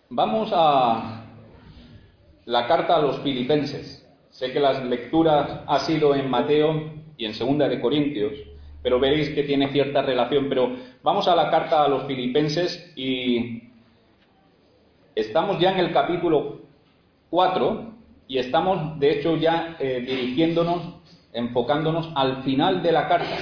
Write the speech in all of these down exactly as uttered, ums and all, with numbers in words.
Vamos a la carta a los Filipenses. Sé que las lecturas ha sido en Mateo y en Segunda de Corintios, pero veréis que tiene cierta relación. Pero vamos a la carta a los Filipenses y estamos ya en el capítulo cuatro y estamos, de hecho, ya eh, dirigiéndonos, enfocándonos al final de la carta.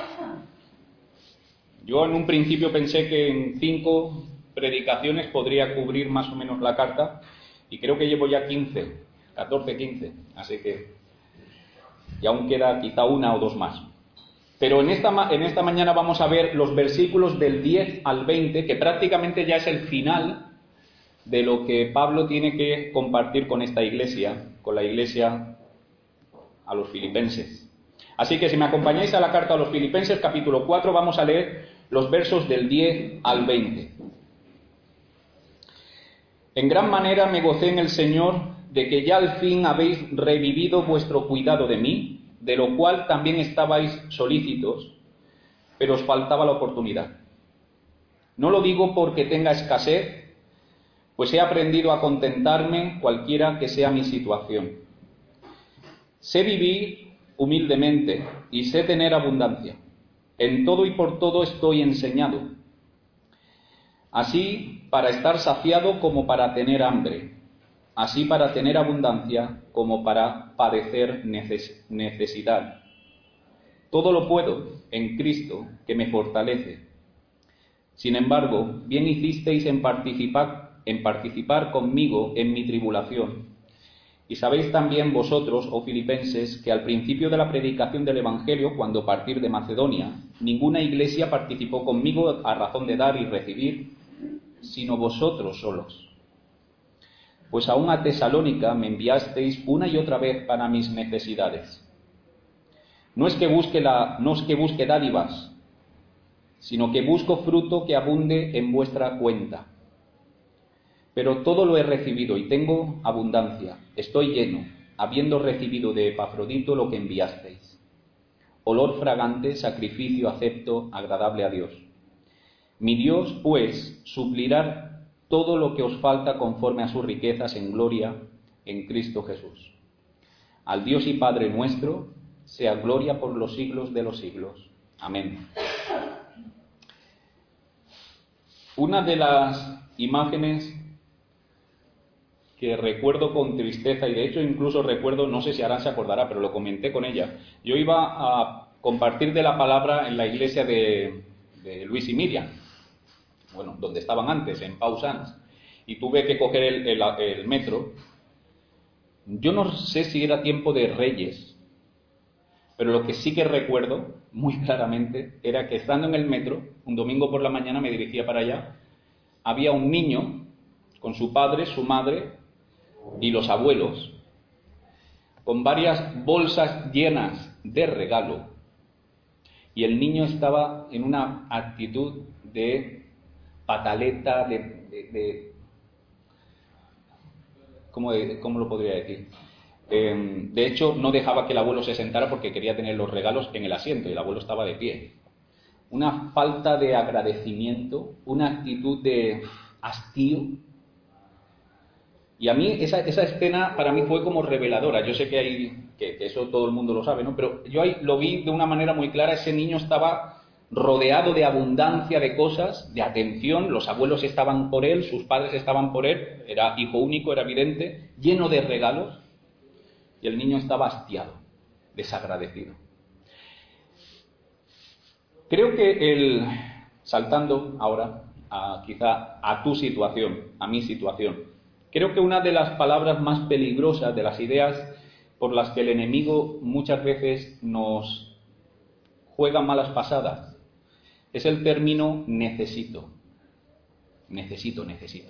Yo en un principio pensé que en cinco predicaciones podría cubrir más o menos la carta y creo que llevo ya quince, catorce, quince, así que y aún queda quizá una o dos más. Pero en esta, en esta mañana vamos a ver los versículos del diez al veinte, que prácticamente ya es el final de lo que Pablo tiene que compartir con esta iglesia, con la iglesia a los filipenses. Así que si me acompañáis a la carta a los Filipenses, capítulo cuatro, vamos a leer los versos del diez al veinte. En gran manera me gocé en el Señor de que ya al fin habéis revivido vuestro cuidado de mí, de lo cual también estabais solícitos, pero os faltaba la oportunidad. No lo digo porque tenga escasez, pues he aprendido a contentarme cualquiera que sea mi situación. Sé vivir humildemente y sé tener abundancia. En todo y por todo estoy enseñado, así para estar saciado como para tener hambre, así para tener abundancia como para padecer neces- necesidad. Todo lo puedo en Cristo que me fortalece. Sin embargo, bien hicisteis en participar, en participar conmigo en mi tribulación. Y sabéis también vosotros, oh filipenses, que al principio de la predicación del Evangelio, cuando partí de Macedonia, ninguna iglesia participó conmigo a razón de dar y recibir, sino vosotros solos. Pues aún a Tesalónica me enviasteis una y otra vez para mis necesidades. No es que busque la, no es que busque dádivas, sino que busco fruto que abunde en vuestra cuenta. Pero todo lo he recibido y tengo abundancia. Estoy lleno, habiendo recibido de Epafrodito lo que enviasteis. Olor fragante, sacrificio acepto, agradable a Dios. Mi Dios, pues, suplirá todo lo que os falta conforme a sus riquezas en gloria en Cristo Jesús. Al Dios y Padre nuestro, sea gloria por los siglos de los siglos. Amén. Una de las imágenes que recuerdo con tristeza, y de hecho incluso recuerdo, no sé si Arán se acordará, pero lo comenté con ella. Yo iba a compartir de la palabra en la iglesia de, de Luis y Miriam, bueno, donde estaban antes, en Pau Sanz, y tuve que coger el, el, el metro. Yo no sé si era tiempo de Reyes, pero lo que sí que recuerdo muy claramente era que estando en el metro, un domingo por la mañana me dirigía para allá, había un niño con su padre, su madre y los abuelos, con varias bolsas llenas de regalo, y el niño estaba en una actitud de pataleta, de, de, de ¿cómo, de, ¿cómo lo podría decir? Eh, de hecho, no dejaba que el abuelo se sentara porque quería tener los regalos en el asiento y el abuelo estaba de pie. Una falta de agradecimiento, una actitud de hastío. Y a mí esa, esa escena para mí fue como reveladora. Yo sé que hay que, que eso todo el mundo lo sabe, ¿no? Pero yo ahí lo vi de una manera muy clara. Ese niño estaba rodeado de abundancia de cosas, de atención. Los abuelos estaban por él, sus padres estaban por él. Era hijo único, era evidente, lleno de regalos. Y el niño estaba hastiado, desagradecido. Creo que el, saltando ahora a, quizá a tu situación, a mi situación, creo que una de las palabras más peligrosas, de las ideas por las que el enemigo muchas veces nos juega malas pasadas, es el término necesito. Necesito, necesito.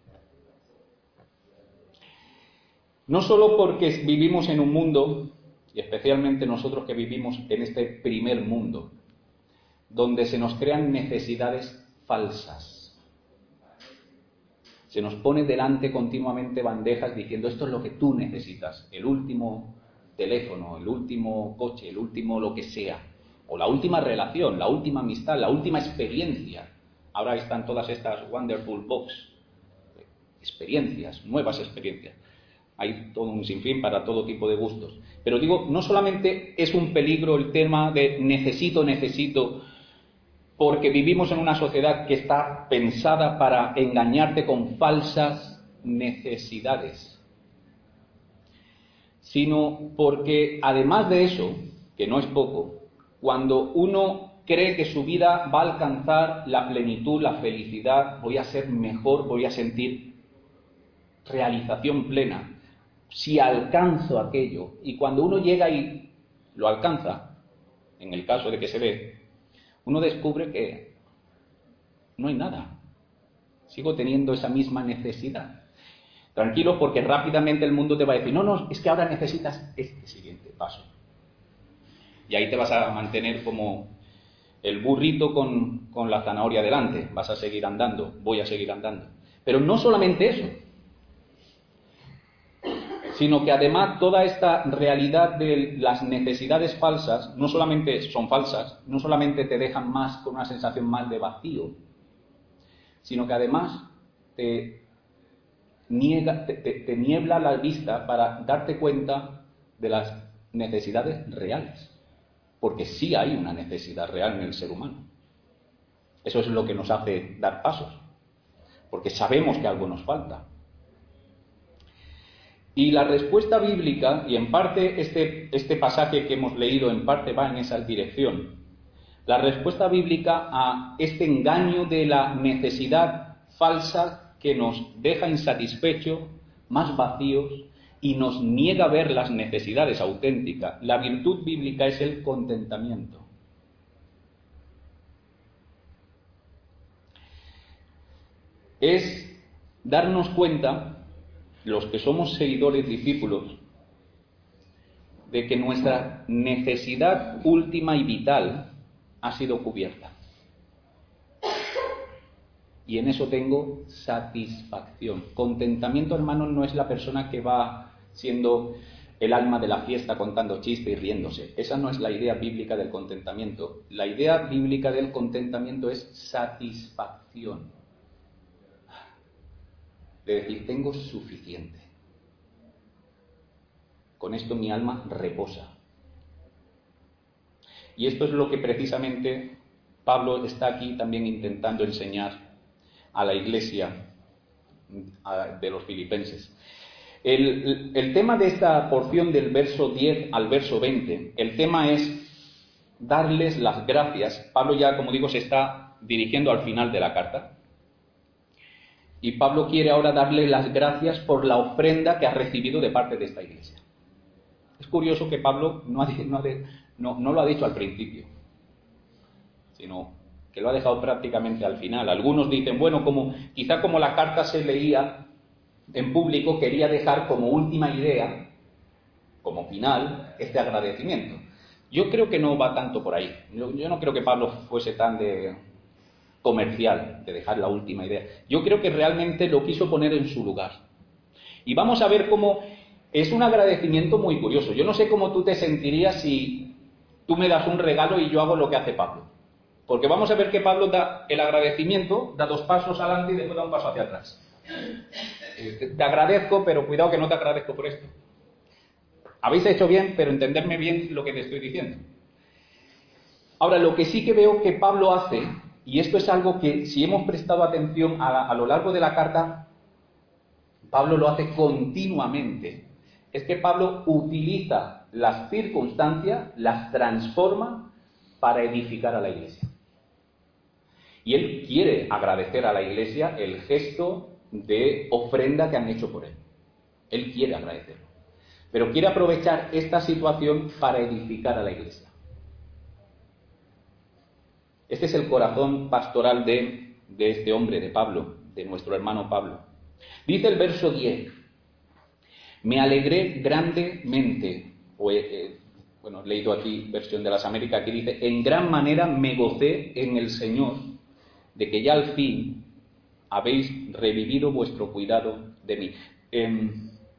No solo porque vivimos en un mundo, y especialmente nosotros que vivimos en este primer mundo, donde se nos crean necesidades falsas. Se nos pone delante continuamente bandejas diciendo esto es lo que tú necesitas, el último teléfono, el último coche, el último lo que sea, o la última relación, la última amistad, la última experiencia. Ahora están todas estas Wonderful Box. experiencias, nuevas experiencias. Hay todo un sinfín para todo tipo de gustos. Pero digo, no solamente es un peligro el tema de necesito, necesito, porque vivimos en una sociedad que está pensada para engañarte con falsas necesidades, sino porque además de eso, que no es poco, cuando uno cree que su vida va a alcanzar la plenitud, la felicidad, voy a ser mejor, voy a sentir realización plena, si alcanzo aquello, y cuando uno llega y lo alcanza, en el caso de que se dé, uno descubre que no hay nada, sigo teniendo esa misma necesidad. Tranquilo, porque rápidamente el mundo te va a decir, no, no, es que ahora necesitas este siguiente paso. Y ahí te vas a mantener como el burrito con, con la zanahoria delante, vas a seguir andando, voy a seguir andando. Pero no solamente eso, sino que además toda esta realidad de las necesidades falsas, no solamente son falsas, no solamente te dejan más con una sensación más de vacío, sino que además te, niega, te, te, te niebla la vista para darte cuenta de las necesidades reales, porque sí hay una necesidad real en el ser humano. Eso es lo que nos hace dar pasos, porque sabemos que algo nos falta. Y la respuesta bíblica, y en parte este, este pasaje que hemos leído en parte va en esa dirección, la respuesta bíblica a este engaño de la necesidad falsa que nos deja insatisfechos, más vacíos, y nos niega a ver las necesidades auténticas. La virtud bíblica es el contentamiento. Es darnos cuenta, los que somos seguidores, discípulos, de que nuestra necesidad última y vital ha sido cubierta. Y en eso tengo satisfacción. Contentamiento, hermanos, no es la persona que va siendo el alma de la fiesta contando chistes y riéndose. Esa no es la idea bíblica del contentamiento. La idea bíblica del contentamiento es satisfacción. De decir, tengo suficiente. Con esto mi alma reposa. Y esto es lo que precisamente Pablo está aquí también intentando enseñar a la iglesia de los filipenses. El, el tema de esta porción del verso diez al verso veinte, el tema es darles las gracias. Pablo ya, como digo, se está dirigiendo al final de la carta. Y Pablo quiere ahora darle las gracias por la ofrenda que ha recibido de parte de esta iglesia. Es curioso que Pablo no, ha, no, ha, no, no lo ha dicho al principio, sino que lo ha dejado prácticamente al final. Algunos dicen, bueno, como quizá como la carta se leía en público, quería dejar como última idea, como final, este agradecimiento. Yo creo que no va tanto por ahí. Yo, yo no creo que Pablo fuese tan de comercial, de dejar la última idea. Yo creo que realmente lo quiso poner en su lugar. Y vamos a ver cómo es un agradecimiento muy curioso. Yo no sé cómo tú te sentirías si tú me das un regalo y yo hago lo que hace Pablo. Porque vamos a ver que Pablo da el agradecimiento, da dos pasos adelante y después da un paso hacia atrás. Te agradezco, pero cuidado que no te agradezco por esto. Habéis hecho bien, pero entenderme bien lo que te estoy diciendo. Ahora, lo que sí que veo que Pablo hace, y esto es algo que si hemos prestado atención a, a lo largo de la carta, Pablo lo hace continuamente, es que Pablo utiliza las circunstancias, las transforma para edificar a la iglesia. Y él quiere agradecer a la iglesia el gesto de ofrenda que han hecho por él. Él quiere agradecerlo. Pero quiere aprovechar esta situación para edificar a la iglesia. Este es el corazón pastoral de, de este hombre, de Pablo, de nuestro hermano Pablo. Dice el verso diez, me alegré grandemente, o, eh, bueno, he leído aquí versión de las Américas, que dice, en gran manera me gocé en el Señor, de que ya al fin habéis revivido vuestro cuidado de mí. Eh,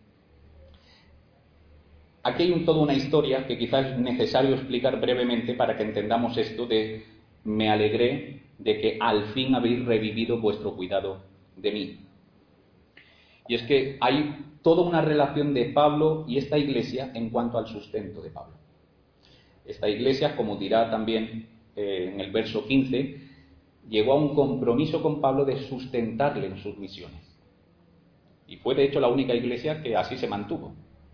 aquí hay un, toda una historia que quizás es necesario explicar brevemente para que entendamos esto de me alegré de que al fin habéis revivido vuestro cuidado de mí. Y es que hay toda una relación de Pablo y esta iglesia en cuanto al sustento de Pablo. Esta iglesia, como dirá también eh, en el verso quince, llegó a un compromiso con Pablo de sustentarle en sus misiones. Y fue de hecho la única iglesia que así se mantuvo.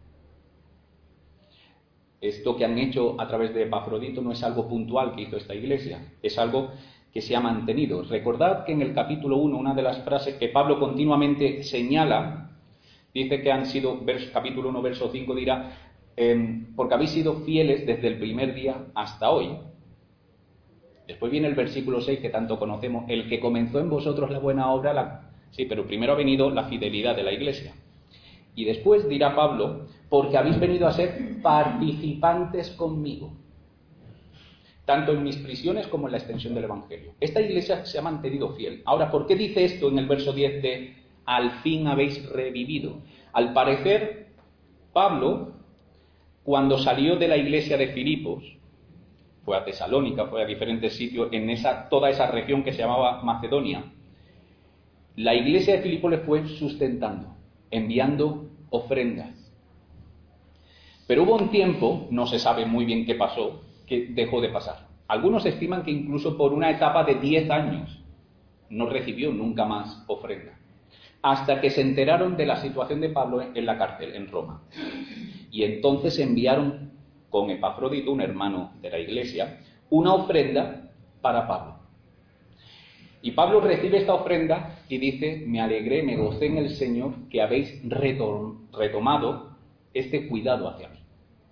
Esto que han hecho a través de Epafrodito no es algo puntual que hizo esta iglesia, es algo que se ha mantenido. Recordad que en el capítulo uno, una de las frases que Pablo continuamente señala, dice que han sido, vers, capítulo uno, verso cinco, dirá, eh, porque habéis sido fieles desde el primer día hasta hoy. Después viene el versículo seis, que tanto conocemos, el que comenzó en vosotros la buena obra, la... sí, pero primero ha venido la fidelidad de la iglesia. Y después dirá Pablo, porque habéis venido a ser participantes conmigo, tanto en mis prisiones como en la extensión del Evangelio. Esta iglesia se ha mantenido fiel. Ahora, ¿por qué dice esto en el verso diez de al fin habéis revivido? Al parecer, Pablo, cuando salió de la iglesia de Filipos, fue a Tesalónica, fue a diferentes sitios en esa, toda esa región que se llamaba Macedonia, la iglesia de Filipos le fue sustentando, enviando ofrendas. Pero hubo un tiempo, no se sabe muy bien qué pasó, que dejó de pasar. Algunos estiman que incluso por una etapa de diez años no recibió nunca más ofrenda, hasta que se enteraron de la situación de Pablo en la cárcel, en Roma. Y entonces enviaron con Epafrodito, un hermano de la iglesia, una ofrenda para Pablo. Y Pablo recibe esta ofrenda y dice, me alegré, me gocé en el Señor que habéis retomado este cuidado hacia mí.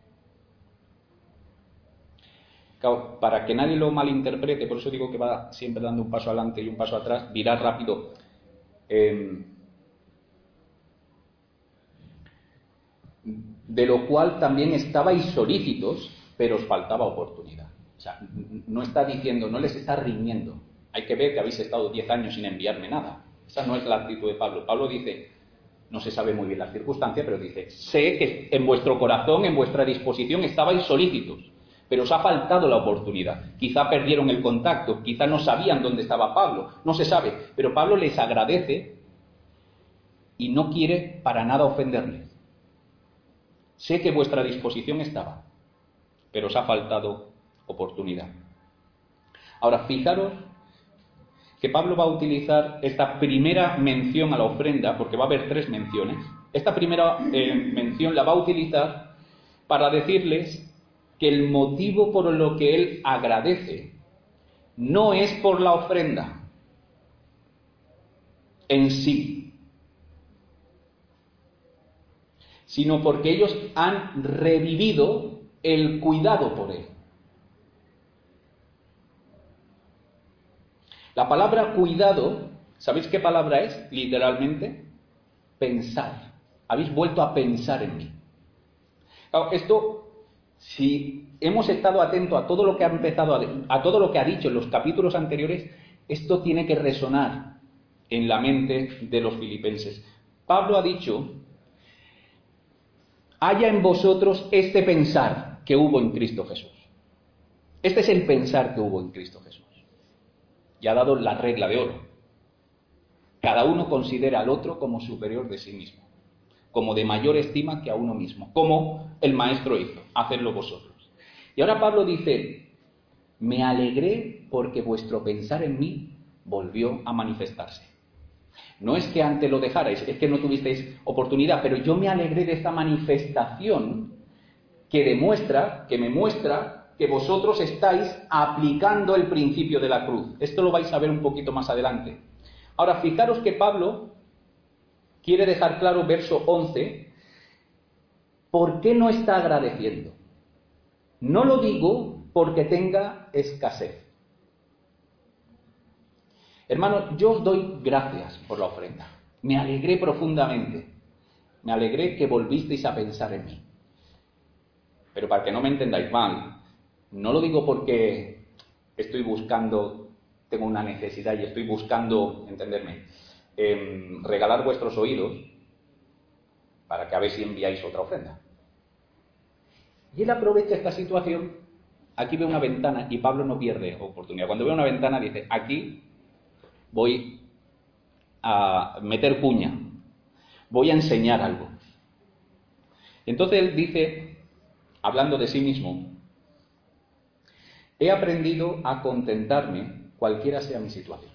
Claro, para que nadie lo malinterprete, por eso digo que va siempre dando un paso adelante y un paso atrás, dirá rápido, eh, de lo cual también estabais solícitos, pero os faltaba oportunidad. O sea, no está diciendo, no les está riñendo. Hay que ver que habéis estado diez años sin enviarme nada. Esa no es la actitud de Pablo. Pablo dice, no se sabe muy bien las circunstancias, pero dice, sé que en vuestro corazón, en vuestra disposición estabais solícitos, pero os ha faltado la oportunidad. Quizá perdieron el contacto, quizá no sabían dónde estaba Pablo, no se sabe. Pero Pablo les agradece y no quiere para nada ofenderles. Sé que vuestra disposición estaba, pero os ha faltado oportunidad. Ahora, fijaros que Pablo va a utilizar esta primera mención a la ofrenda, porque va a haber tres menciones. Esta primera eh, mención la va a utilizar para decirles que el motivo por lo que él agradece no es por la ofrenda en sí, sino porque ellos han revivido el cuidado por él. La palabra cuidado, ¿sabéis qué palabra es? Literalmente, pensar. Habéis vuelto a pensar en mí. Claro, esto, si hemos estado atentos a todo lo que ha empezado, a, a todo lo que ha dicho en los capítulos anteriores, esto tiene que resonar en la mente de los filipenses. Pablo ha dicho, haya en vosotros este pensar que hubo en Cristo Jesús. Este es el pensar que hubo en Cristo Jesús. Y ha dado la regla de oro. Cada uno considera al otro como superior de sí mismo, como de mayor estima que a uno mismo, como el maestro hizo, hacedlo vosotros. Y ahora Pablo dice, me alegré porque vuestro pensar en mí volvió a manifestarse. No es que antes lo dejarais, es que no tuvisteis oportunidad, pero yo me alegré de esta manifestación que demuestra, que me muestra que vosotros estáis aplicando el principio de la cruz. Esto lo vais a ver un poquito más adelante. Ahora, fijaros que Pablo quiere dejar claro, verso once, ¿por qué no está agradeciendo? No lo digo porque tenga escasez. Hermano, yo os doy gracias por la ofrenda. Me alegré profundamente. Me alegré que volvisteis a pensar en mí. Pero para que no me entendáis mal, no lo digo porque estoy buscando, tengo una necesidad y estoy buscando, entenderme, eh, regalar vuestros oídos para que a ver si enviáis otra ofrenda. Y él aprovecha esta situación, aquí ve una ventana y Pablo no pierde oportunidad. Cuando ve una ventana dice, aquí voy a meter cuña, voy a enseñar algo. Entonces él dice, hablando de sí mismo, he aprendido a contentarme cualquiera sea mi situación.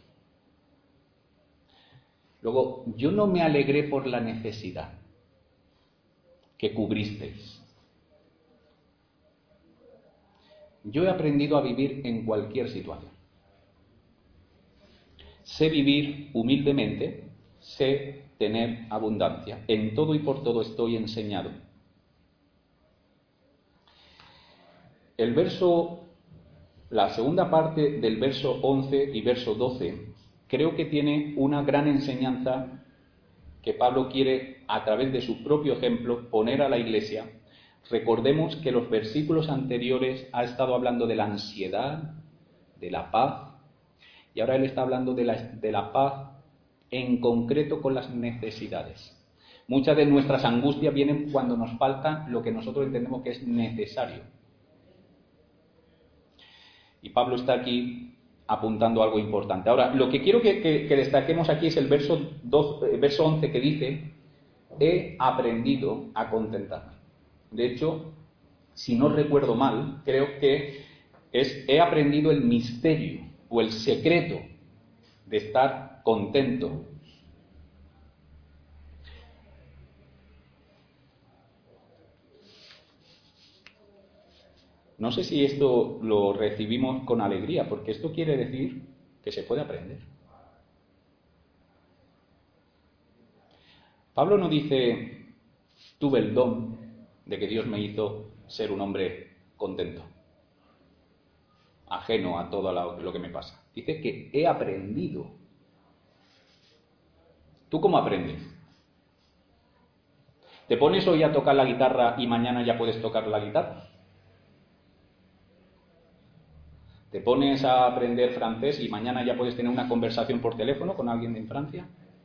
Luego, yo no me alegré por la necesidad que cubristeis. Yo he aprendido a vivir en cualquier situación. Sé vivir humildemente, sé tener abundancia. En todo y por todo estoy enseñado. El verso, la segunda parte del verso once y verso doce, creo que tiene una gran enseñanza que Pablo quiere, a través de su propio ejemplo, poner a la Iglesia. Recordemos que los versículos anteriores ha estado hablando de la ansiedad, de la paz, y ahora él está hablando de la, de la paz en concreto con las necesidades. Muchas de nuestras angustias vienen cuando nos falta lo que nosotros entendemos que es necesario. Y Pablo está aquí apuntando algo importante. Ahora, lo que quiero que, que, que destaquemos aquí es el verso, dos, eh, verso once que dice, he aprendido a contentarme. De hecho, si no recuerdo mal, creo que es he aprendido el misterio o el secreto de estar contento. No sé si esto lo recibimos con alegría, porque esto quiere decir que se puede aprender. Pablo no dice, tuve el don de que Dios me hizo ser un hombre contento, ajeno a todo lo que me pasa. Dice que he aprendido. ¿Tú cómo aprendes? ¿Te pones hoy a tocar la guitarra y mañana ya puedes tocar la guitarra? ¿Te pones a aprender francés y mañana ya puedes tener una conversación por teléfono con alguien en Francia?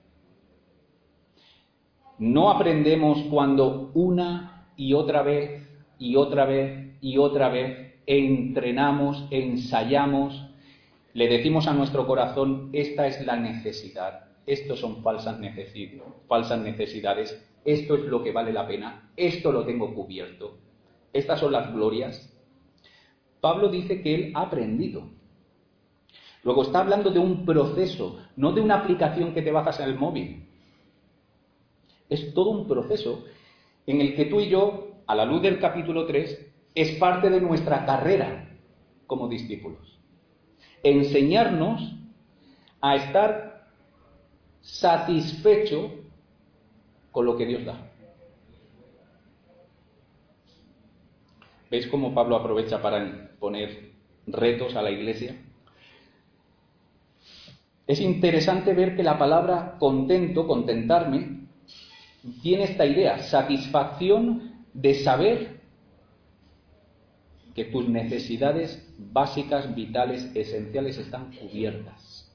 No aprendemos cuando una y otra vez y otra vez y otra vez entrenamos, ensayamos, le decimos a nuestro corazón, esta es la necesidad, estos son falsas necesidades, falsas necesidades, esto es lo que vale la pena, esto lo tengo cubierto, estas son las glorias. Pablo dice que él ha aprendido. Luego está hablando de un proceso, no de una aplicación que te bajas en el móvil. Es todo un proceso en el que tú y yo, a la luz del capítulo tres, es parte de nuestra carrera como discípulos. Enseñarnos a estar satisfecho con lo que Dios da. ¿Veis cómo Pablo aprovecha para poner retos a la Iglesia? Es interesante ver que la palabra contento, contentarme, tiene esta idea, satisfacción de saber que tus necesidades básicas, vitales, esenciales están cubiertas.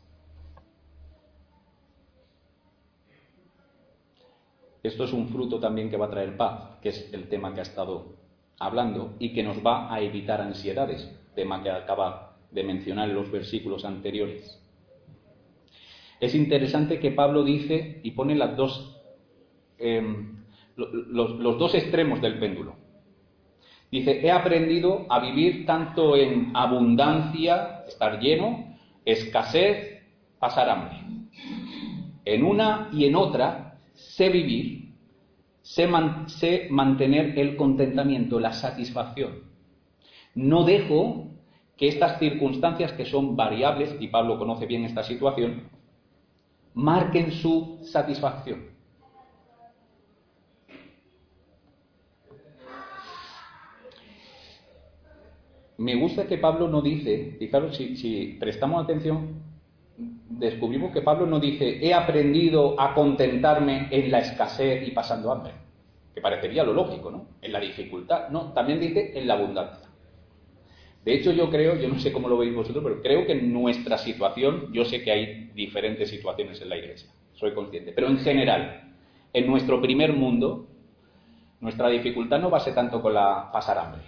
Esto es un fruto también que va a traer paz, que es el tema que ha estado hablando y que nos va a evitar ansiedades, tema que acaba de mencionar en los versículos anteriores. Es interesante que Pablo dice y pone las dos, eh, los, los dos extremos del péndulo. Dice, he aprendido a vivir tanto en abundancia, estar lleno, escasez, pasar hambre. En una y en otra sé vivir, sé, man, sé mantener el contentamiento, la satisfacción. No dejo que estas circunstancias que son variables, y Pablo conoce bien esta situación, marquen su satisfacción. Me gusta que Pablo no dice, fijaros, si, si prestamos atención, descubrimos que Pablo no dice, he aprendido a contentarme en la escasez y pasando hambre, que parecería lo lógico, ¿no? En la dificultad. No, también dice en la abundancia. De hecho, yo creo, yo no sé cómo lo veis vosotros, pero creo que en nuestra situación, yo sé que hay diferentes situaciones en la Iglesia, soy consciente, pero en general, en nuestro primer mundo, nuestra dificultad no va a ser tanto con la pasar hambre,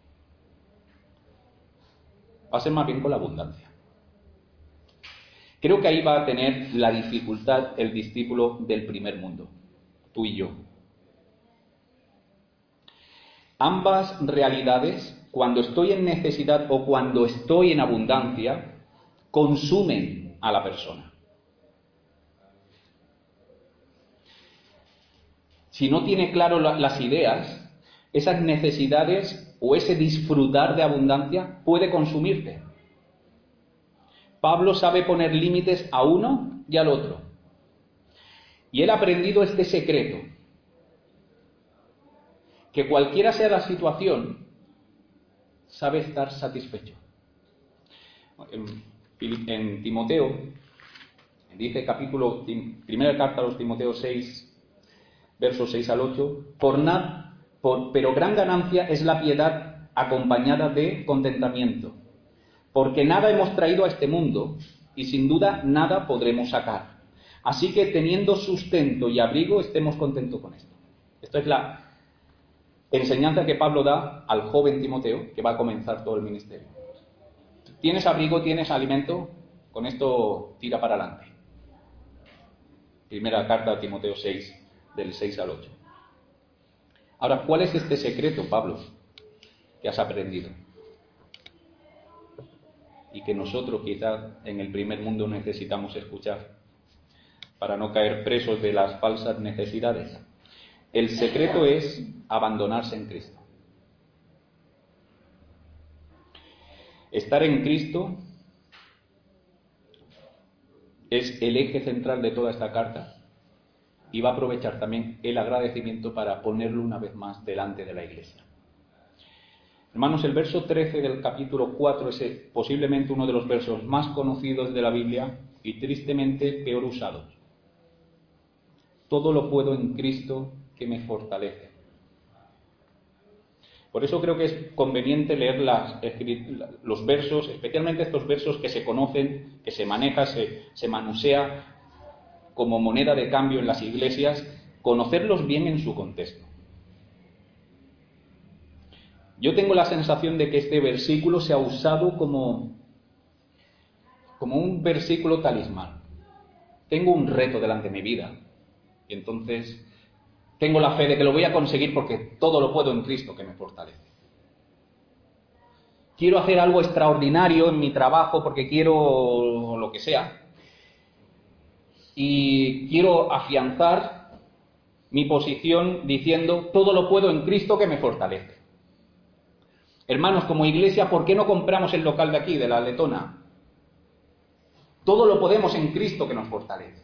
va a ser más bien con la abundancia. Creo que ahí va a tener la dificultad el discípulo del primer mundo, tú y yo. Ambas realidades, cuando estoy en necesidad o cuando estoy en abundancia, consumen a la persona. Si no tiene claro la, las ideas, esas necesidades o ese disfrutar de abundancia puede consumirte. Pablo sabe poner límites a uno y al otro. Y él ha aprendido este secreto. Que cualquiera sea la situación, sabe estar satisfecho. En, en Timoteo, dice capítulo, primera carta a los Timoteos seis, versos seis al ocho, por nada, por, pero gran ganancia es la piedad acompañada de contentamiento, porque nada hemos traído a este mundo y sin duda nada podremos sacar. Así que teniendo sustento y abrigo, estemos contentos con esto. Esto es la enseñanza que Pablo da al joven Timoteo, que va a comenzar todo el ministerio. ¿Tienes abrigo? ¿Tienes alimento? Con esto tira para adelante. Primera carta a Timoteo seis, del seis al ocho. Ahora, ¿cuál es este secreto, Pablo, que has aprendido? Y que nosotros quizás en el primer mundo necesitamos escuchar para no caer presos de las falsas necesidades. El secreto es abandonarse en Cristo. Estar en Cristo es el eje central de toda esta carta y va a aprovechar también el agradecimiento para ponerlo una vez más delante de la Iglesia. Hermanos, el verso trece del capítulo cuatro es posiblemente uno de los versos más conocidos de la Biblia y tristemente peor usados. Todo lo puedo en Cristo que me fortalece. Por eso creo que es conveniente leer las, los versos, especialmente estos versos que se conocen, que se maneja, se, se manusea como moneda de cambio en las iglesias, conocerlos bien en su contexto. Yo tengo la sensación de que este versículo se ha usado como, como un versículo talismán. Tengo un reto delante de mi vida y entonces tengo la fe de que lo voy a conseguir porque todo lo puedo en Cristo que me fortalece. Quiero hacer algo extraordinario en mi trabajo porque quiero lo que sea. Y quiero afianzar mi posición diciendo, todo lo puedo en Cristo que me fortalece. Hermanos, como iglesia, ¿por qué no compramos el local de aquí, de la Letona? Todo lo podemos en Cristo que nos fortalece.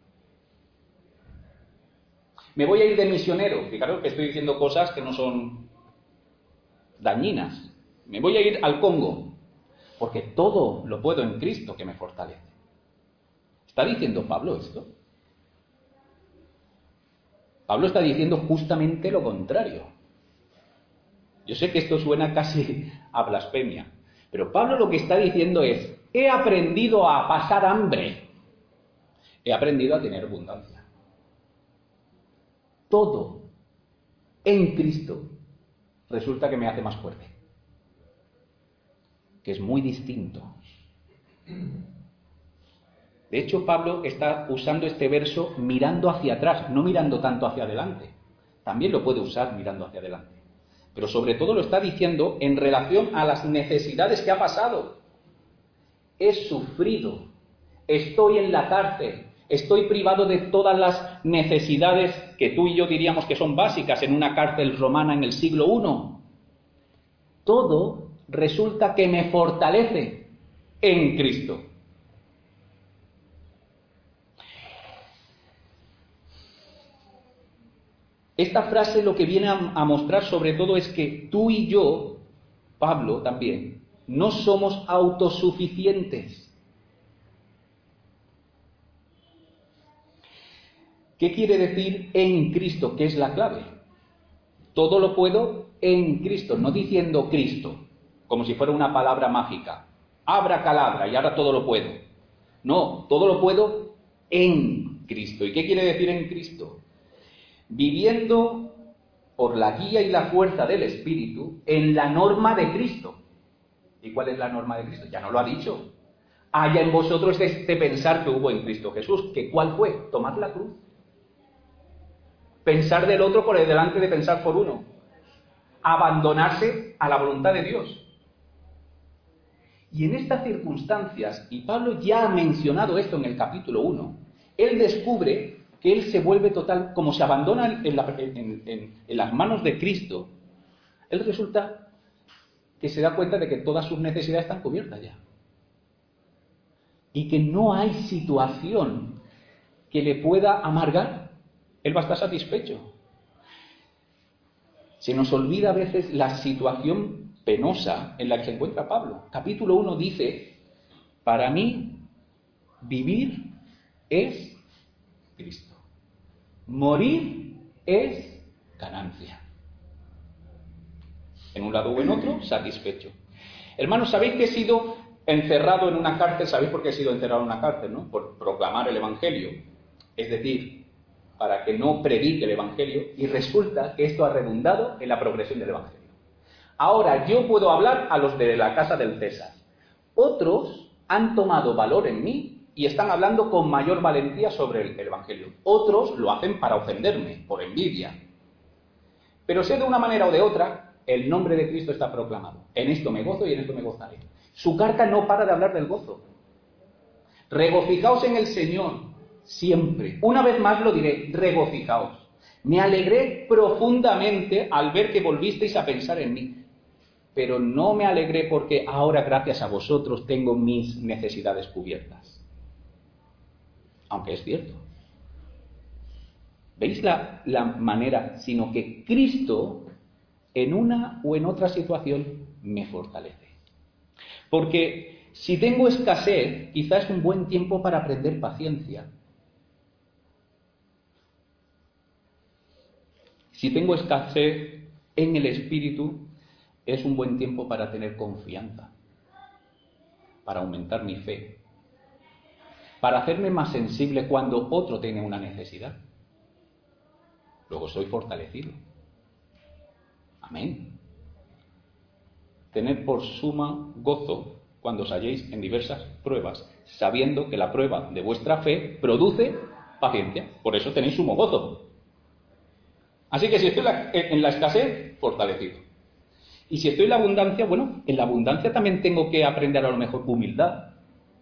Me voy a ir de misionero. Fijaros que estoy diciendo cosas que no son dañinas. Me voy a ir al Congo, porque todo lo puedo en Cristo que me fortalece. ¿Está diciendo Pablo esto? Pablo está diciendo justamente lo contrario. Yo sé que esto suena casi a blasfemia, pero Pablo lo que está diciendo es, he aprendido a pasar hambre, he aprendido a tener abundancia. Todo en Cristo resulta que me hace más fuerte, que es muy distinto. De hecho, Pablo está usando este verso mirando hacia atrás, no mirando tanto hacia adelante. También lo puede usar mirando hacia adelante. Pero sobre todo lo está diciendo en relación a las necesidades que ha pasado. He sufrido, estoy en la cárcel, estoy privado de todas las necesidades que tú y yo diríamos que son básicas en una cárcel romana en el siglo primero. Todo resulta que me fortalece en Cristo. Esta frase lo que viene a, a mostrar sobre todo es que tú y yo, Pablo también, no somos autosuficientes. ¿Qué quiere decir en Cristo? ¿Qué es la clave? Todo lo puedo en Cristo, no diciendo Cristo, como si fuera una palabra mágica. Abracadabra y ahora todo lo puedo. No, todo lo puedo en Cristo. ¿Y qué quiere decir en Cristo? Viviendo por la guía y la fuerza del Espíritu en la norma de Cristo. ¿Y cuál es la norma de Cristo? Ya no lo ha dicho. Haya en vosotros este pensar que hubo en Cristo Jesús. ¿Que cuál fue? Tomad la cruz. Pensar del otro por delante de pensar por uno. Abandonarse a la voluntad de Dios. Y en estas circunstancias, y Pablo ya ha mencionado esto en el capítulo uno, él descubre que él se vuelve total, como se abandona en, la, en, en, en las manos de Cristo, él resulta que se da cuenta de que todas sus necesidades están cubiertas ya. Y que no hay situación que le pueda amargar, él va a estar satisfecho. Se nos olvida a veces la situación penosa en la que se encuentra Pablo. Capítulo uno dice, para mí vivir es Cristo. Morir es ganancia. En un lado o en otro, satisfecho. Hermanos, ¿sabéis que he sido encerrado en una cárcel? ¿Sabéis por qué he sido encerrado en una cárcel? ¿No? Por proclamar el Evangelio. Es decir, para que no predique el Evangelio, y resulta que esto ha redundado en la progresión del Evangelio. Ahora yo puedo hablar a los de la casa del César. Otros han tomado valor en mí y están hablando con mayor valentía sobre el Evangelio. Otros lo hacen para ofenderme, por envidia. Pero sé de una manera o de otra, el nombre de Cristo está proclamado. En esto me gozo y en esto me gozaré. Su carta no para de hablar del gozo. Regocijaos en el Señor siempre. Una vez más lo diré, regocijaos. Me alegré profundamente al ver que volvisteis a pensar en mí. Pero no me alegré porque ahora, gracias a vosotros, tengo mis necesidades cubiertas. Aunque es cierto. ¿Veis la, la manera? Sino que Cristo, en una o en otra situación, me fortalece. Porque si tengo escasez, quizás es un buen tiempo para aprender paciencia. Si tengo escasez en el espíritu, es un buen tiempo para tener confianza, para aumentar mi fe, para hacerme más sensible cuando otro tiene una necesidad. Luego soy fortalecido. Amén. Tened por suma gozo cuando os halléis en diversas pruebas, sabiendo que la prueba de vuestra fe produce paciencia. Por eso tenéis sumo gozo. Así que si estoy en la escasez, fortalecido. Y si estoy en la abundancia, bueno, en la abundancia también tengo que aprender a lo mejor humildad.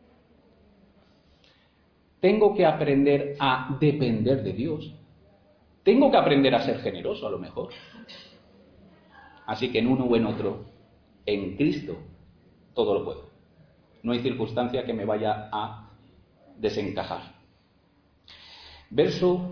Tengo que aprender a depender de Dios. Tengo que aprender a ser generoso a lo mejor. Así que en uno o en otro, en Cristo, todo lo puedo. No hay circunstancia que me vaya a desencajar. Verso,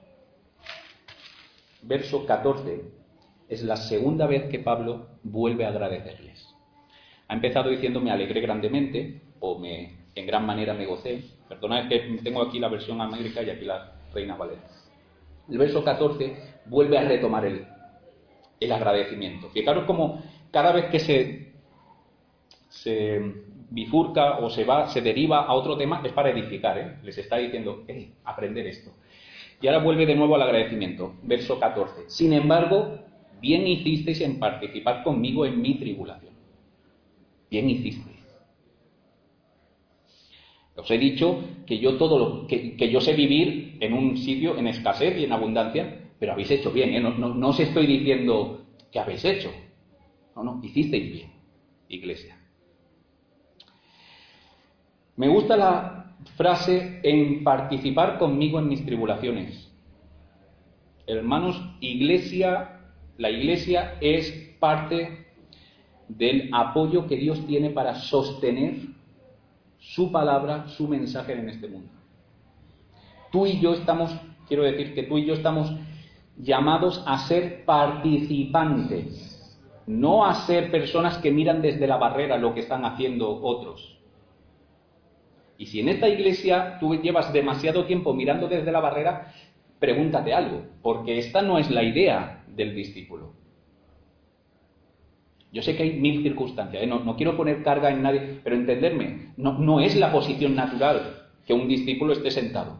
verso catorce es la segunda vez que Pablo vuelve a agradecerles. Ha empezado diciendo me alegré grandemente, o me, en gran manera me gocé. Perdonad que tengo aquí la versión América y aquí la Reina Valera. El verso catorce vuelve a retomar el, el agradecimiento. Fijaros como cada vez que se, se bifurca o se va, se deriva a otro tema, es para edificar, ¿eh? Les está diciendo, hey, aprender esto. Y ahora vuelve de nuevo al agradecimiento. Verso catorce. Sin embargo, bien hicisteis en participar conmigo en mi tribulación. Bien hicisteis. Os he dicho que yo todo lo, que, que yo sé vivir en un sitio en escasez y en abundancia, pero habéis hecho bien, ¿eh? No, no, no os estoy diciendo que habéis hecho. No, no, hicisteis bien, iglesia. Me gusta la frase en participar conmigo en mis tribulaciones. Hermanos, iglesia, la iglesia es parte del apoyo que Dios tiene para sostener su palabra, su mensaje en este mundo. Tú y yo estamos, quiero decir que tú y yo estamos llamados a ser participantes, no a ser personas que miran desde la barrera lo que están haciendo otros. Y si en esta iglesia tú llevas demasiado tiempo mirando desde la barrera, pregúntate algo, porque esta no es la idea del discípulo. Yo sé que hay mil circunstancias, ¿eh? no, no quiero poner carga en nadie, pero entenderme, no, no es la posición natural que un discípulo esté sentado.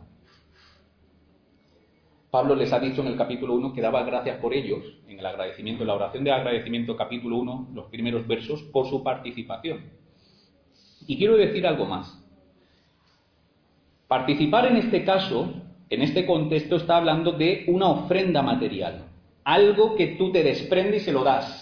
Pablo les ha dicho en el capítulo uno que daba gracias por ellos, en el agradecimiento, en la oración de agradecimiento, capítulo uno, los primeros versos, por su participación. Y quiero decir algo más. Participar en este caso en este contexto está hablando de una ofrenda material, algo que tú te desprendes y se lo das.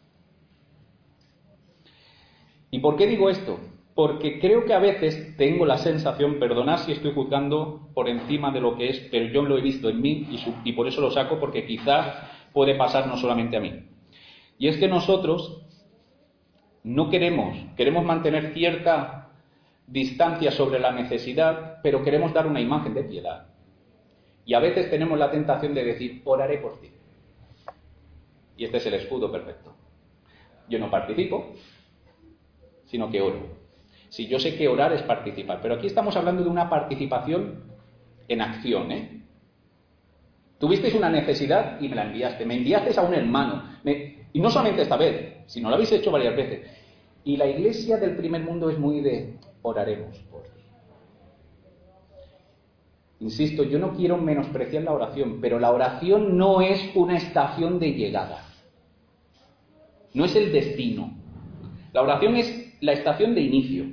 ¿Y por qué digo esto? Porque creo que a veces tengo la sensación, perdonad si estoy juzgando por encima de lo que es, pero yo lo he visto en mí y, su, y por eso lo saco, porque quizás puede pasar no solamente a mí. Y es que nosotros no queremos, queremos mantener cierta distancia sobre la necesidad, pero queremos dar una imagen de piedad. Y a veces tenemos la tentación de decir, oraré por ti. Y este es el escudo perfecto. Yo no participo, sino que oro. Si yo sé que orar es participar, pero aquí estamos hablando de una participación en acción, ¿eh? Tuvisteis una necesidad y me la enviaste, me enviasteis a un hermano, me... y no solamente esta vez, sino lo habéis hecho varias veces. Y la iglesia del primer mundo es muy de oraremos por ti. Insisto, yo no quiero menospreciar la oración, pero la oración no es una estación de llegada, no es el destino. La oración es la estación de inicio.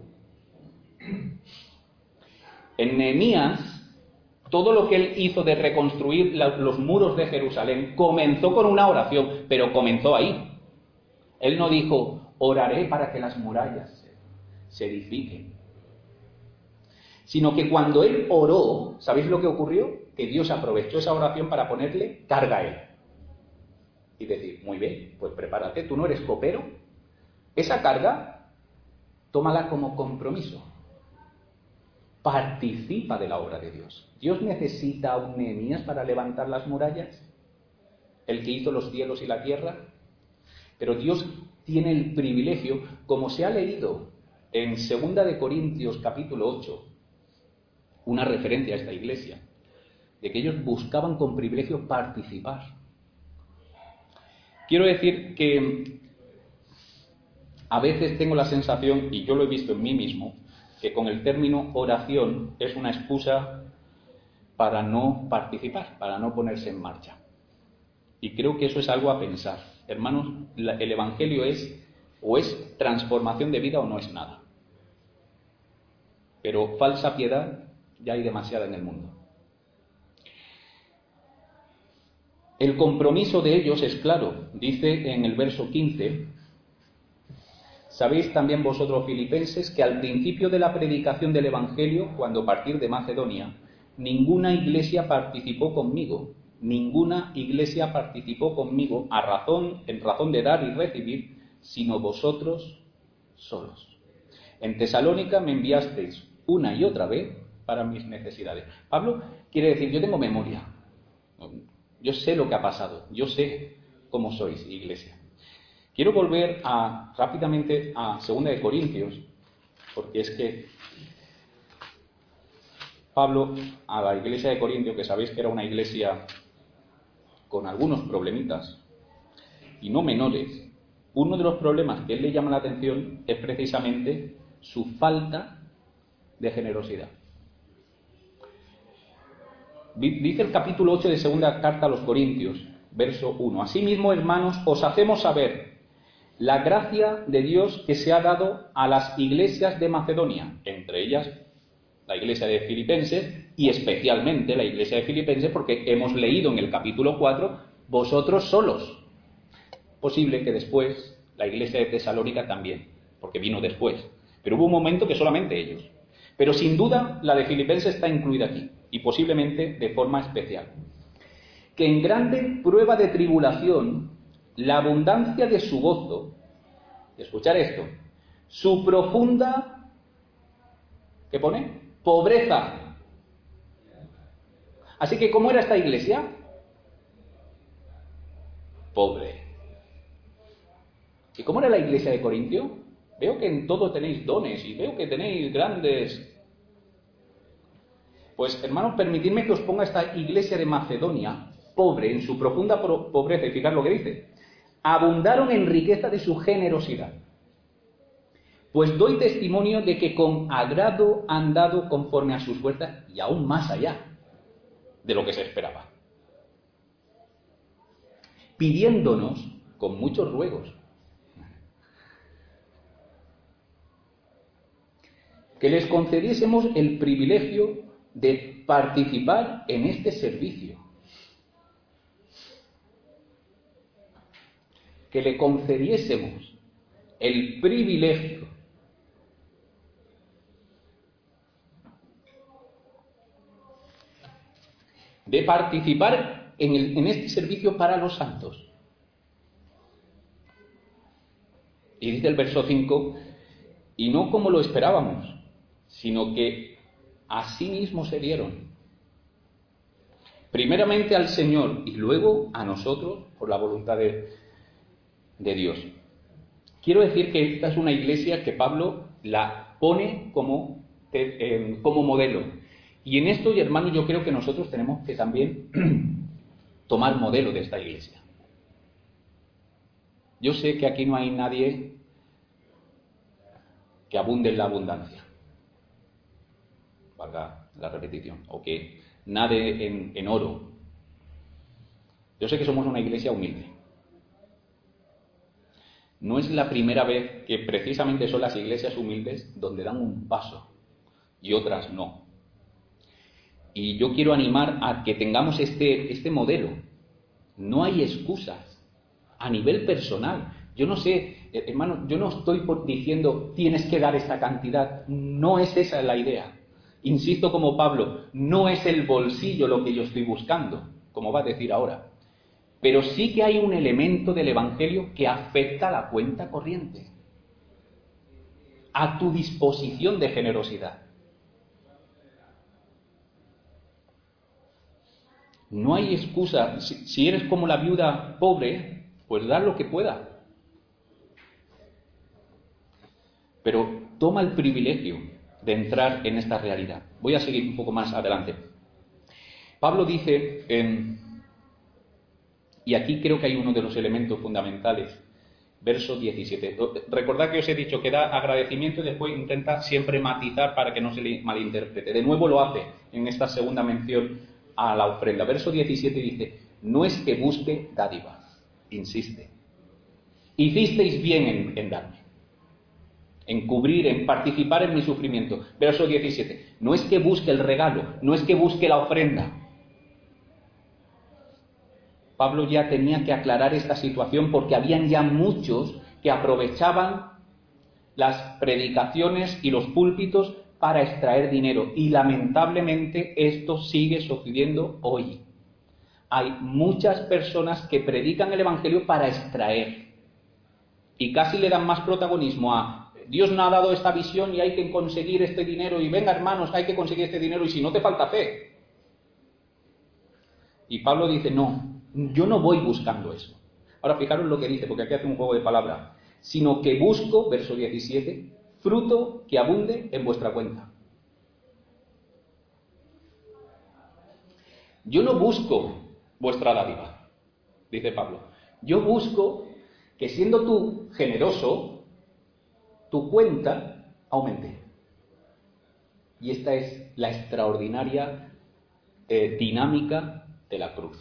En Nehemías, todo lo que él hizo de reconstruir la, los muros de Jerusalén comenzó con una oración, pero comenzó ahí. Él no dijo, oraré para que las murallas se, se edifiquen. Sino que cuando él oró, ¿sabéis lo que ocurrió? Que Dios aprovechó esa oración para ponerle carga a él. Y decir, muy bien, pues prepárate, tú no eres copero. Esa carga, tómala como compromiso. Participa de la obra de Dios. ¿Dios necesita a un Nehemías para levantar las murallas? ¿El que hizo los cielos y la tierra? Pero Dios tiene el privilegio, como se ha leído en segunda de Corintios capítulo ocho, una referencia a esta iglesia, de que ellos buscaban con privilegio participar. Quiero decir que a veces tengo la sensación, y yo lo he visto en mí mismo, que con el término oración es una excusa para no participar, para no ponerse en marcha. Y creo que eso es algo a pensar. Hermanos, el Evangelio es o es transformación de vida o no es nada. Pero falsa piedad ya hay demasiada en el mundo. El compromiso de ellos es claro. Dice en el verso quince, sabéis también vosotros, filipenses, que al principio de la predicación del Evangelio, cuando partir de Macedonia, ninguna iglesia participó conmigo, ninguna iglesia participó conmigo a razón, en razón de dar y recibir, sino vosotros solos. En Tesalónica me enviasteis una y otra vez para mis necesidades. Pablo quiere decir, yo tengo memoria, yo sé lo que ha pasado, yo sé cómo sois, iglesia. Quiero volver a, rápidamente a segunda de Corintios, porque es que Pablo, a la iglesia de Corintios, que sabéis que era una iglesia con algunos problemitas, y no menores, uno de los problemas que él le llama la atención es precisamente su falta de generosidad. Dice el capítulo ocho de segunda carta a los Corintios, verso uno, asimismo, hermanos, os hacemos saber la gracia de Dios que se ha dado a las iglesias de Macedonia, entre ellas la iglesia de Filipenses y especialmente la iglesia de Filipenses, porque hemos leído en el capítulo cuatro, vosotros solos. Posible que después la iglesia de Tesalónica también, porque vino después, pero hubo un momento que solamente ellos. Pero sin duda la de Filipenses está incluida aquí, y posiblemente de forma especial. Que en grande prueba de tribulación, la abundancia de su gozo, escuchar esto, su profunda, ¿qué pone? Pobreza. Así que, ¿cómo era esta iglesia? Pobre. ¿Y cómo era la iglesia de Corintio? Veo que en todo tenéis dones y veo que tenéis grandes... Pues, hermanos, permitidme que os ponga esta iglesia de Macedonia, pobre, en su profunda pobreza, y fijad lo que dice. Abundaron en riqueza de su generosidad. Pues doy testimonio de que con agrado han dado conforme a sus fuerzas y aún más allá de lo que se esperaba, pidiéndonos con muchos ruegos que les concediésemos el privilegio de participar en este servicio, que le concediésemos el privilegio de participar en, el, en este servicio para los santos. Y dice el verso cinco, y no como lo esperábamos, sino que a sí mismos se dieron. Primeramente al Señor y luego a nosotros por la voluntad de, de Dios. Quiero decir que esta es una iglesia que Pablo la pone como, eh, como modelo. Y en esto, y hermanos, yo creo que nosotros tenemos que también tomar modelo de esta iglesia. Yo sé que aquí no hay nadie que abunde en la abundancia, valga la repetición, o que nade en, en oro. Yo sé que somos una iglesia humilde. No es la primera vez que precisamente son las iglesias humildes donde dan un paso y otras no. Y yo quiero animar a que tengamos este, este modelo. No hay excusas a nivel personal. Yo no sé, hermano, yo no estoy por diciendo tienes que dar esa cantidad. No es esa la idea. Insisto como Pablo, no es el bolsillo lo que yo estoy buscando, como va a decir ahora. Pero sí que hay un elemento del Evangelio que afecta a la cuenta corriente, a tu disposición de generosidad. No hay excusa. Si, si eres como la viuda pobre, pues da lo que pueda. Pero toma el privilegio de entrar en esta realidad. Voy a seguir un poco más adelante. Pablo dice, eh, y aquí creo que hay uno de los elementos fundamentales, verso diecisiete. Recordad que os he dicho que da agradecimiento y después intenta siempre matizar para que no se le malinterprete. De nuevo lo hace en esta segunda mención a la ofrenda. Verso diecisiete dice, no es que busque dádivas, insiste. Hicisteis bien en, en darme, en cubrir, en participar en mi sufrimiento. Verso diecisiete, no es que busque el regalo, no es que busque la ofrenda. Pablo ya tenía que aclarar esta situación porque habían ya muchos que aprovechaban las predicaciones y los púlpitos para extraer dinero. Y lamentablemente esto sigue sucediendo hoy. Hay muchas personas que predican el Evangelio para extraer. Y casi le dan más protagonismo a Dios nos ha dado esta visión y hay que conseguir este dinero. Y venga, hermanos, hay que conseguir este dinero y si no te falta fe. Y Pablo dice, no, yo no voy buscando eso. Ahora fijaros lo que dice, porque aquí hace un juego de palabras. Sino que busco, verso diecisiete, fruto que abunde en vuestra cuenta. Yo no busco vuestra dádiva, dice Pablo. Yo busco que siendo tú generoso, tu cuenta aumente. Y esta es la extraordinaria eh, dinámica de la cruz.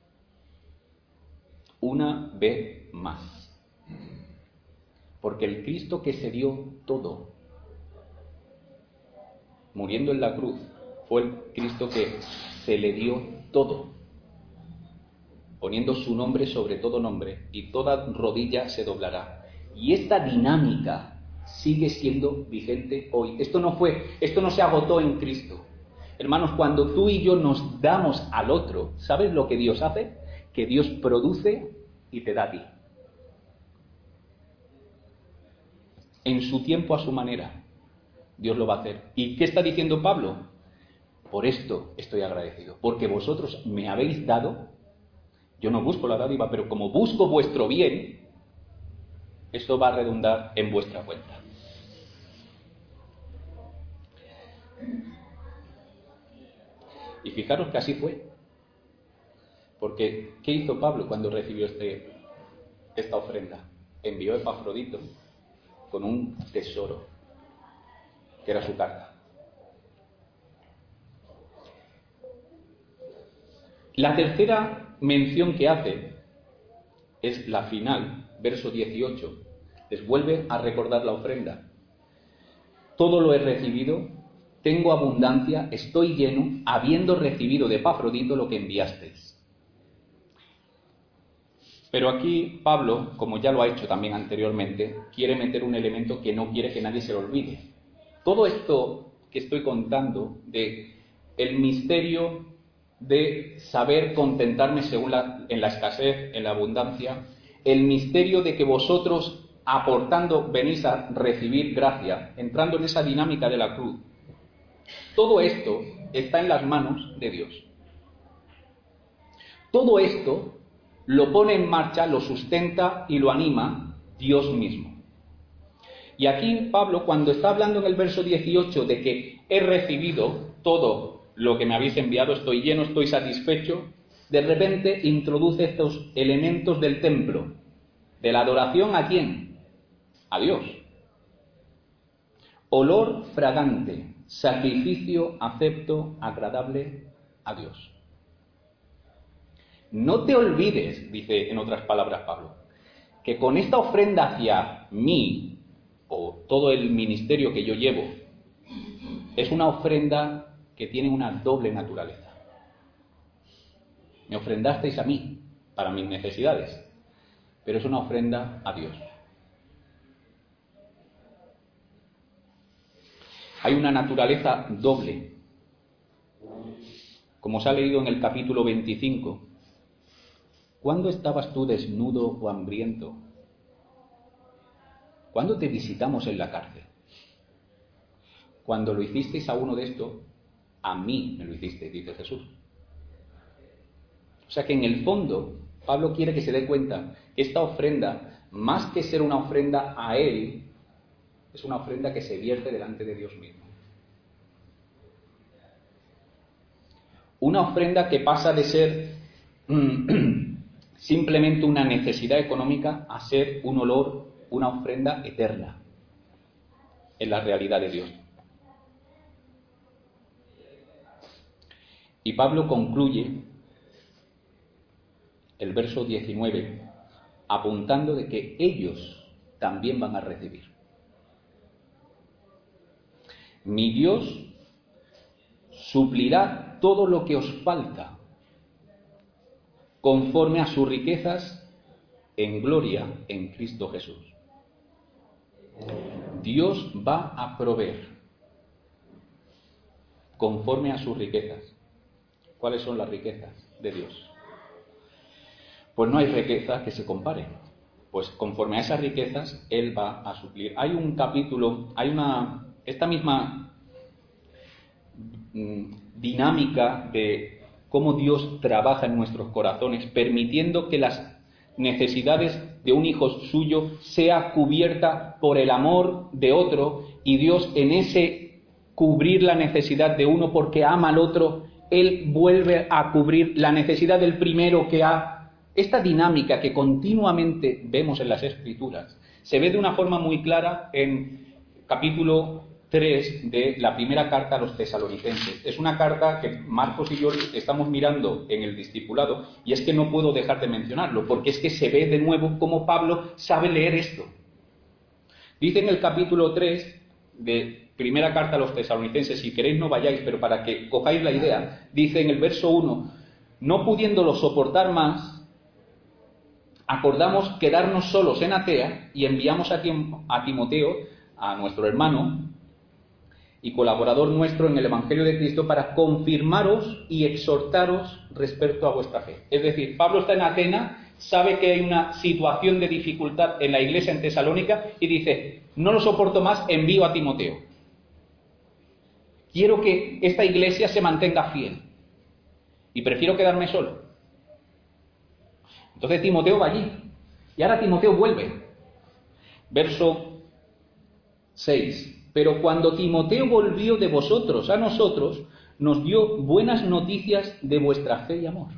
Una vez más. Porque el Cristo que se dio todo, muriendo en la cruz, fue el Cristo que se le dio todo, poniendo su nombre sobre todo nombre, y toda rodilla se doblará. Y esta dinámica sigue siendo vigente hoy. Esto no fue, esto no se agotó en Cristo. Hermanos, cuando tú y yo nos damos al otro, ¿sabes lo que Dios hace? Que Dios produce y te da a ti. En su tiempo, a su manera, Dios lo va a hacer. ¿Y qué está diciendo Pablo? Por esto estoy agradecido, porque vosotros me habéis dado. Yo no busco la dádiva, pero como busco vuestro bien, esto va a redundar en vuestra cuenta. Y fijaros que así fue. Porque, ¿qué hizo Pablo cuando recibió este, esta ofrenda? Envió a Epafrodito con un tesoro, que era su carta. La tercera mención que hace es la final, verso dieciocho. Les vuelve a recordar la ofrenda. Todo lo he recibido, tengo abundancia, estoy lleno, habiendo recibido de Epafrodito lo que enviasteis. Pero aquí Pablo, como ya lo ha hecho también anteriormente, quiere meter un elemento que no quiere que nadie se lo olvide. Todo esto que estoy contando de el misterio de saber contentarme según la, en la escasez, en la abundancia, el misterio de que vosotros aportando venís a recibir gracia, entrando en esa dinámica de la cruz, todo esto está en las manos de Dios. Todo esto lo pone en marcha, lo sustenta y lo anima Dios mismo. Y aquí Pablo, cuando está hablando en el verso dieciocho de que he recibido todo lo que me habéis enviado, estoy lleno, estoy satisfecho, de repente introduce estos elementos del templo, de la adoración ¿a quién? A Dios. Olor fragante, sacrificio acepto, agradable a Dios. No te olvides, dice en otras palabras Pablo, que con esta ofrenda hacia mí, o todo el ministerio que yo llevo, es una ofrenda que tiene una doble naturaleza. Me ofrendasteis a mí, para mis necesidades, pero es una ofrenda a Dios. Hay una naturaleza doble. Como se ha leído en el capítulo veinticinco, ¿cuándo estabas tú desnudo o hambriento? ¿Cuándo te visitamos en la cárcel? Cuando lo hicisteis a uno de estos, a mí me lo hicisteis, dice Jesús. O sea que en el fondo, Pablo quiere que se dé cuenta que esta ofrenda, más que ser una ofrenda a él, es una ofrenda que se vierte delante de Dios mismo. Una ofrenda que pasa de ser mm, simplemente una necesidad económica a ser un olor, una ofrenda eterna en la realidad de Dios. Y Pablo concluye el verso diecinueve apuntando de que ellos también van a recibir. Mi Dios suplirá todo lo que os falta conforme a sus riquezas en gloria en Cristo Jesús. Dios va a proveer conforme a sus riquezas. ¿Cuáles son las riquezas de Dios? Pues no hay riqueza que se compare. Pues conforme a esas riquezas, Él va a suplir. Hay un capítulo, hay una, esta misma mm, dinámica de cómo Dios trabaja en nuestros corazones, permitiendo que las necesidades de un hijo suyo sea cubierta por el amor de otro, y Dios en ese cubrir la necesidad de uno porque ama al otro, Él vuelve a cubrir la necesidad del primero que ha... Esta dinámica que continuamente vemos en las Escrituras se ve de una forma muy clara en capítulo tres de la primera carta a los tesalonicenses. Es una carta que Marcos y yo estamos mirando en el discipulado, y es que no puedo dejar de mencionarlo, porque es que se ve de nuevo cómo Pablo sabe leer esto. Dice en el capítulo tres de primera carta a los tesalonicenses, si queréis no vayáis, pero para que cojáis la idea, dice en el verso uno, no pudiéndolo soportar más, acordamos quedarnos solos en Atea y enviamos a, Tim- a Timoteo, a nuestro hermano y colaborador nuestro en el Evangelio de Cristo, para confirmaros y exhortaros respecto a vuestra fe. Es decir, Pablo está en Atenas, sabe que hay una situación de dificultad en la iglesia en Tesalónica y dice, no lo soporto más, envío a Timoteo. Quiero que esta iglesia se mantenga fiel y prefiero quedarme solo. Entonces Timoteo va allí y ahora Timoteo vuelve. Verso seis. Pero cuando Timoteo volvió de vosotros a nosotros, nos dio buenas noticias de vuestra fe y amor.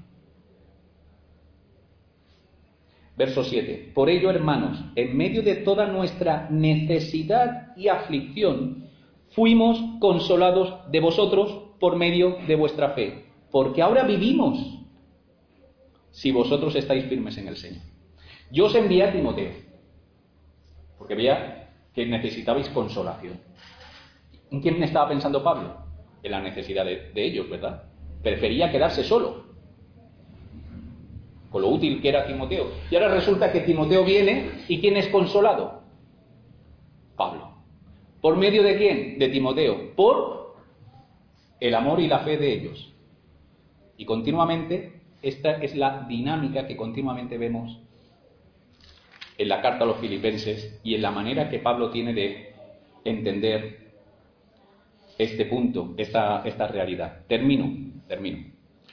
Verso siete. Por ello, hermanos, en medio de toda nuestra necesidad y aflicción, fuimos consolados de vosotros por medio de vuestra fe, porque ahora vivimos si vosotros estáis firmes en el Señor. Yo os envié a Timoteo, porque veía que necesitabais consolación. ¿En quién estaba pensando Pablo? En la necesidad de, de ellos, ¿verdad? Prefería quedarse solo, con lo útil que era Timoteo. Y ahora resulta que Timoteo viene, ¿y quién es consolado? Pablo. ¿Por medio de quién? De Timoteo. Por el amor y la fe de ellos. Y continuamente, esta es la dinámica que continuamente vemos en la carta a los filipenses y en la manera que Pablo tiene de entender este punto, esta, esta realidad. Termino, termino.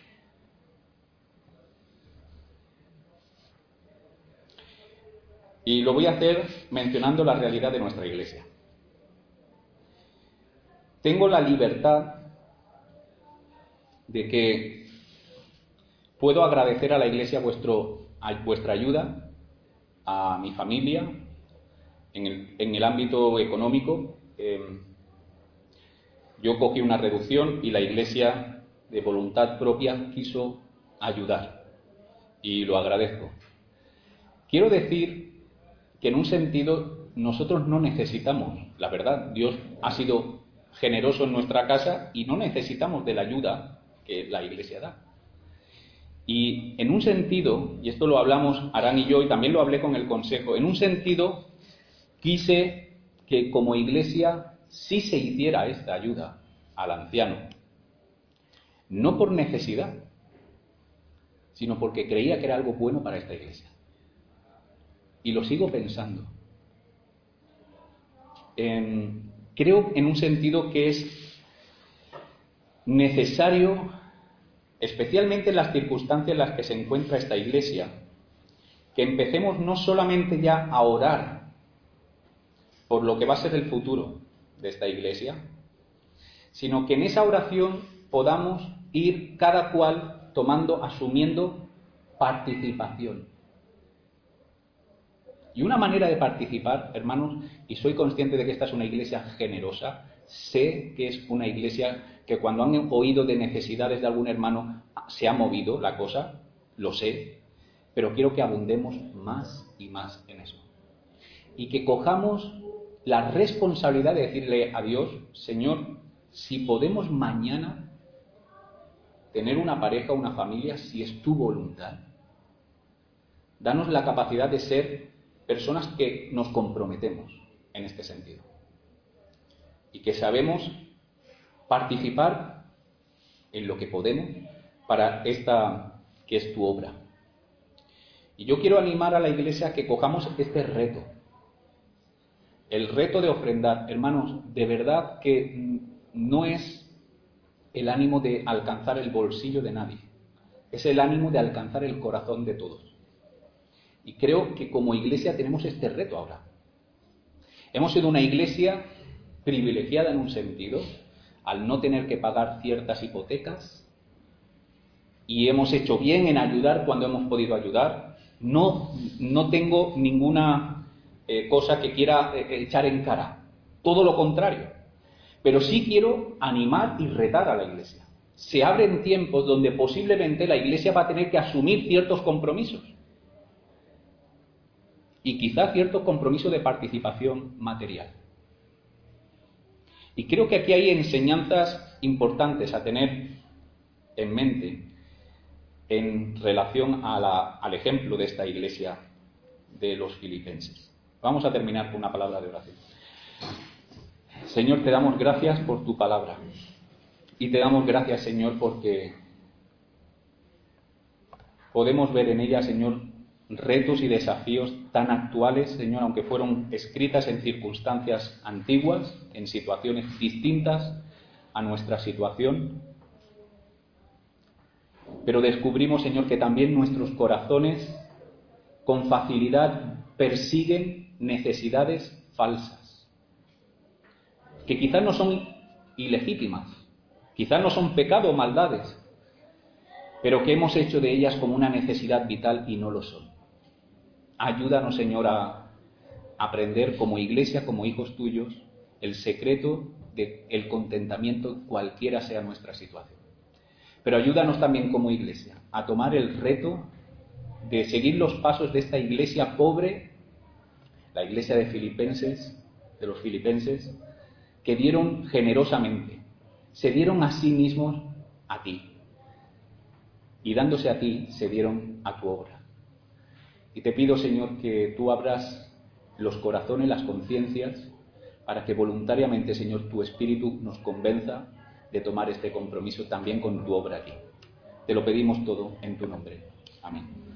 Y lo voy a hacer mencionando la realidad de nuestra iglesia. Tengo la libertad de que puedo agradecer a la iglesia vuestro, a vuestra ayuda, a mi familia, en el, en el ámbito económico. Eh, yo cogí una reducción y la iglesia de voluntad propia quiso ayudar y lo agradezco. Quiero decir que en un sentido nosotros no necesitamos, la verdad, Dios ha sido generoso en nuestra casa y no necesitamos de la ayuda que la iglesia da. Y en un sentido, y esto lo hablamos Arán y yo, y también lo hablé con el consejo, en un sentido quise que como iglesia sí se hiciera esta ayuda al anciano, no por necesidad, sino porque creía que era algo bueno para esta iglesia. Y lo sigo pensando. Eh, creo en un sentido que es necesario, especialmente en las circunstancias en las que se encuentra esta iglesia, que empecemos no solamente ya a orar por lo que va a ser el futuro de esta iglesia, sino que en esa oración podamos ir cada cual tomando, asumiendo participación. Y una manera de participar, hermanos, y soy consciente de que esta es una iglesia generosa, sé que es una iglesia que cuando han oído de necesidades de algún hermano se ha movido la cosa, lo sé, pero quiero que abundemos más y más en eso. Y que cojamos la responsabilidad de decirle a Dios, Señor, si podemos mañana tener una pareja, una familia, si es tu voluntad, danos la capacidad de ser personas que nos comprometemos en este sentido y que sabemos participar en lo que podemos para esta que es tu obra. Y yo quiero animar a la iglesia a que cojamos este reto, el reto de ofrendar. Hermanos, de verdad que no es el ánimo de alcanzar el bolsillo de nadie, es el ánimo de alcanzar el corazón de todos. Y creo que como iglesia tenemos este reto ahora. Hemos sido una iglesia privilegiada en un sentido, al no tener que pagar ciertas hipotecas, y hemos hecho bien en ayudar cuando hemos podido ayudar. No, no tengo ninguna eh, cosa que quiera eh, echar en cara, todo lo contrario. Pero sí quiero animar y retar a la iglesia. Se abren tiempos donde posiblemente la iglesia va a tener que asumir ciertos compromisos. Y quizá cierto compromiso de participación material. Y creo que aquí hay enseñanzas importantes a tener en mente en relación a la, al ejemplo de esta iglesia de los filipenses. Vamos a terminar con una palabra de oración. Señor, te damos gracias por tu palabra. Y te damos gracias, Señor, porque podemos ver en ella, Señor, retos y desafíos tan actuales, Señor, aunque fueron escritas en circunstancias antiguas, en situaciones distintas a nuestra situación. Pero descubrimos, Señor, que también nuestros corazones con facilidad persiguen necesidades falsas, que quizás no son ilegítimas, quizás no son pecado o maldades, pero que hemos hecho de ellas como una necesidad vital y no lo son. Ayúdanos, Señor, a aprender como iglesia, como hijos tuyos, el secreto del contentamiento cualquiera sea nuestra situación. Pero ayúdanos también como iglesia a tomar el reto de seguir los pasos de esta iglesia pobre, la iglesia de Filipenses, de los filipenses, que dieron generosamente, se dieron a sí mismos a ti. Y dándose a ti, se dieron a tu obra. Y te pido, Señor, que tú abras los corazones, las conciencias, para que voluntariamente, Señor, tu Espíritu nos convenza de tomar este compromiso también con tu obra aquí. Te lo pedimos todo en tu nombre. Amén.